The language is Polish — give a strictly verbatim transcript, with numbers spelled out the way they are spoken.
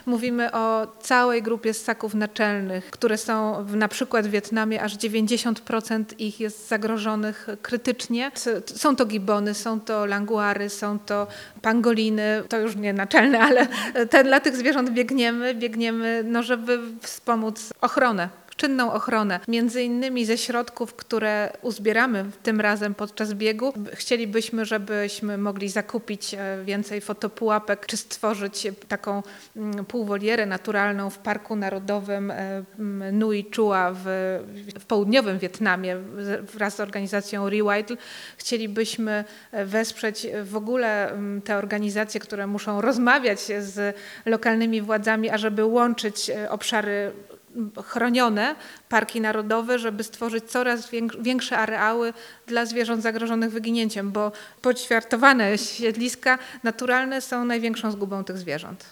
Mówimy o całej grupie ssaków naczelnych, które są w, na przykład w Wietnamie, aż dziewięćdziesiąt procent ich jest zagrożonych krytycznie. Są to gibony, są to languary, są to pangoliny, to już nie naczelne, ale te, dla tych zwierząt biegniemy, biegniemy, no żeby wspomóc ochronę. Czynną ochronę. Między innymi ze środków, które uzbieramy tym razem podczas biegu, chcielibyśmy, żebyśmy mogli zakupić więcej fotopułapek, czy stworzyć taką półwolierę naturalną w Parku Narodowym Nui Chua w, w południowym Wietnamie wraz z organizacją Rewildl. Chcielibyśmy wesprzeć w ogóle te organizacje, które muszą rozmawiać z lokalnymi władzami, ażeby łączyć obszary chronione, parki narodowe, żeby stworzyć coraz większe areały dla zwierząt zagrożonych wyginięciem, bo poćwiartowane siedliska naturalne są największą zgubą tych zwierząt.